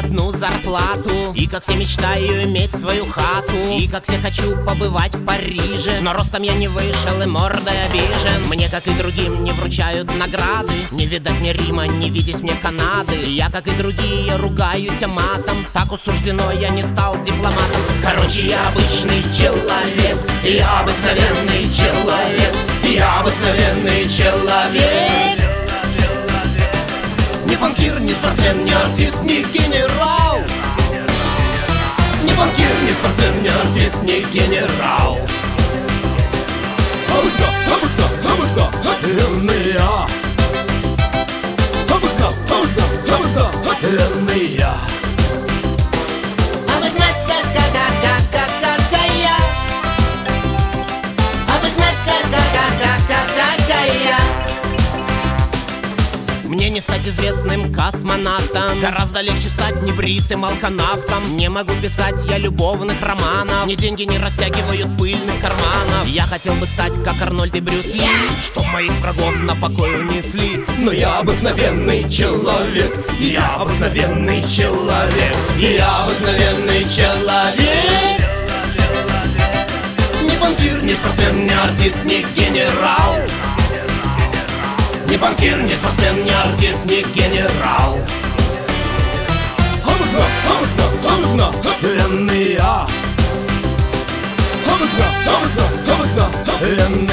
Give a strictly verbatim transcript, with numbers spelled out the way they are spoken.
одну зарплату. И как все мечтаю иметь свою хату. И как все хочу побывать в Париже. Но ростом я не вышел и мордой обижен. Мне, как и другим, не вручают награды. Не видать мне Рима, не видеть мне Канады. Я, как и другие, ругаюсь матом. Так усуждено, я не стал дипломатом. Короче, я обычный человек. Я обыкновенный человек. Я обыкновенный человек. Не банкир, не спортсмен, не артист, не генерал. Не банкир, не спортсмен, не артист, не генерал. Обычно, обычно, обычно, верный я. Обычно, обычно, обычно, верный я. Обычно, как-как-как-как-как-как я. Обычно, как-как-как-как-как-как я. Мне не стать известным космонавтом. Гораздо легче стать небритым алканавтом. Не могу писать я любовных романов. Ни деньги не растягивают пыльных карманов. Я хотел бы стать как Арнольд и Брюс Ли, чтоб моих врагов на покой унесли. Но я обыкновенный человек. Я обыкновенный человек. Я обыкновенный человек. Не банкир, не спортсмен, не артист, не генерал. Не банкир, не спортсмен, не артист, не генерал. Обычно, обычно, обычно, верный я. Обычно, обычно, обычно, верный